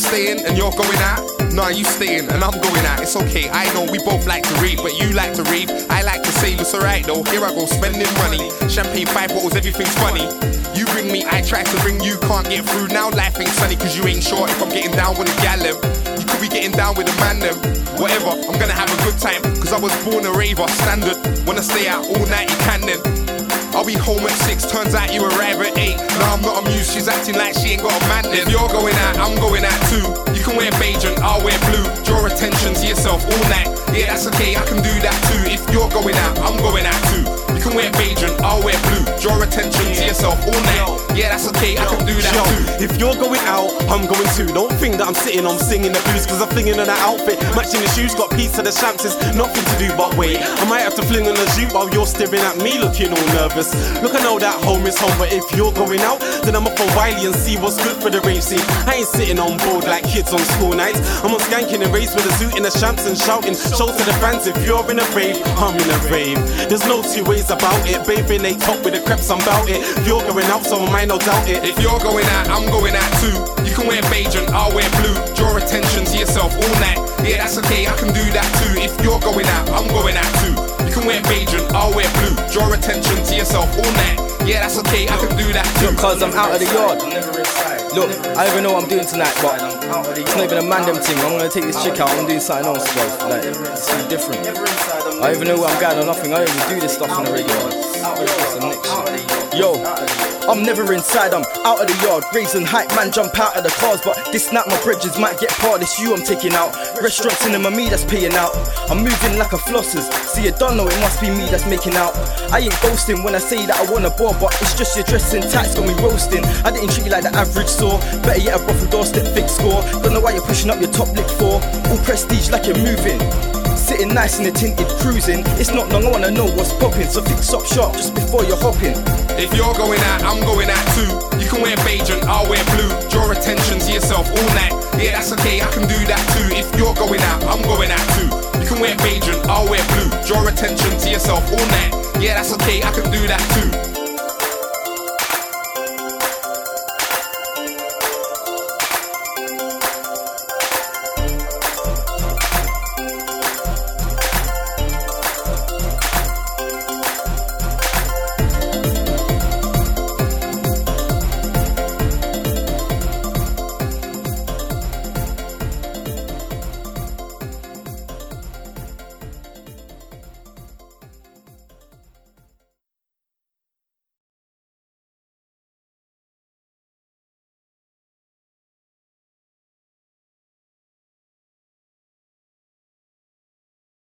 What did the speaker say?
staying and you're going out? Nah, you staying and I'm going out. It's okay, I know we both like to rave, but you like to rave, I like to save. It's alright though, here I go spending money. Champagne, 5 bottles, everything's funny. You ring me, I try to ring you, can't get through. Now life ain't sunny cause you ain't sure if I'm getting down with a gal them. You could be getting down with a man them. Whatever, I'm gonna have a good time cause I was born a raver. Standard, wanna stay out all night, you can then. I'll be home at 6, turns out you arrive at 8. Nah, I'm not amused, she's acting like she ain't got a man then. If you're going out, I'm going out too. You can wear beige and I'll wear blue. Draw attention to yourself all night. Yeah, that's okay, I can do that too. If you're going out, I'm going out too. You can wear beige and I'll wear blue. Draw attention to yourself all night. Yeah, that's okay, I can do that too. If you're going out, I'm going too. Don't think that I'm sitting on singing the blues, cause I'm flinging on that outfit, matching the shoes, got piece of the champs, is nothing to do but wait. I might have to fling on the zoot while you're staring at me looking all nervous. Look, I know that home is home, but if you're going out, then I'm up for Wiley and see what's good for the rave scene. I ain't sitting on board like kids on school nights. I'm on skanking and raves with a zoot in the champs and shouting. Show to the fans, if you're in a rave, I'm in a rave. There's no two ways about it. Bathing ain't top with the creps, I'm bout it. If you're going out, so I might no doubt it. If you're going out, I'm going out too. You can wear beige and I'll wear blue. Draw attention to yourself all night. Yeah, that's okay, I can do that too. If you're going out, I'm going out too. You can wear beige and I'll wear blue. Draw attention to yourself all night. Yeah, that's okay, I can do that too. Look, cause I'm out of the yard. Look, I don't even know what I'm doing tonight, but it's not even a man them thing. I'm gonna take this chick out and do something else, bro. Like, it's so different. I don't even know where I'm going or nothing. I don't even do this stuff on the regular. It's the next shit. Yo, I'm never inside, I'm out of the yard. Raising hype, man, jump out of the cars. But this night my bridges might get part. It's you I'm taking out. Restaurant cinema, me that's paying out. I'm moving like a flossers. See, you don't know it must be me that's making out. I ain't boasting when I say that I want a ball, but it's just your dressing tats got me roasting. I didn't treat you like the average saw. Better yet a brothel doorstep fake score. Don't know why you're pushing up your top lip for. All prestige like you're moving. Sitting nice in the tinted cruising. It's not long, I wanna know what's popping. So fix up sharp just before you're hopping. If you're going out, I'm going out too. You can wear beige and I'll wear blue. Draw attention to yourself all night. Yeah, that's okay, I can do that too. If you're going out, I'm going out too. You can wear beige and I'll wear blue. Draw attention to yourself all night. Yeah, that's okay, I can do that too.